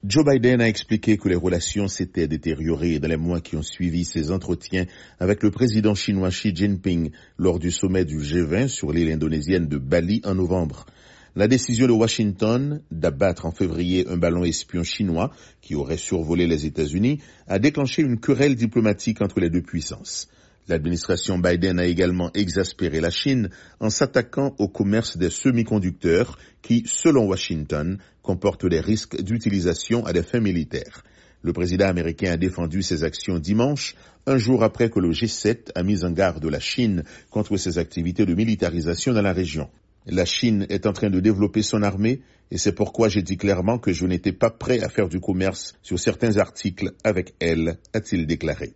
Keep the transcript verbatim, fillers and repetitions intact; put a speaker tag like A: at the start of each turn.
A: Joe Biden a expliqué que les relations s'étaient détériorées dans les mois qui ont suivi ses entretiens avec le président chinois Xi Jinping lors du sommet du G vingt sur l'île indonésienne de Bali en novembre. La décision de Washington d'abattre en février un ballon espion chinois qui aurait survolé les États-Unis a déclenché une querelle diplomatique entre les deux puissances. L'administration Biden a également exaspéré la Chine en s'attaquant au commerce des semi-conducteurs qui, selon Washington, comportent des risques d'utilisation à des fins militaires. Le président américain a défendu ses actions dimanche, un jour après que le G sept a mis en garde la Chine contre ses activités de militarisation dans la région. La Chine est en train de développer son armée et c'est pourquoi j'ai dit clairement que je n'étais pas prêt à faire du commerce sur certains articles avec elle, a-t-il déclaré.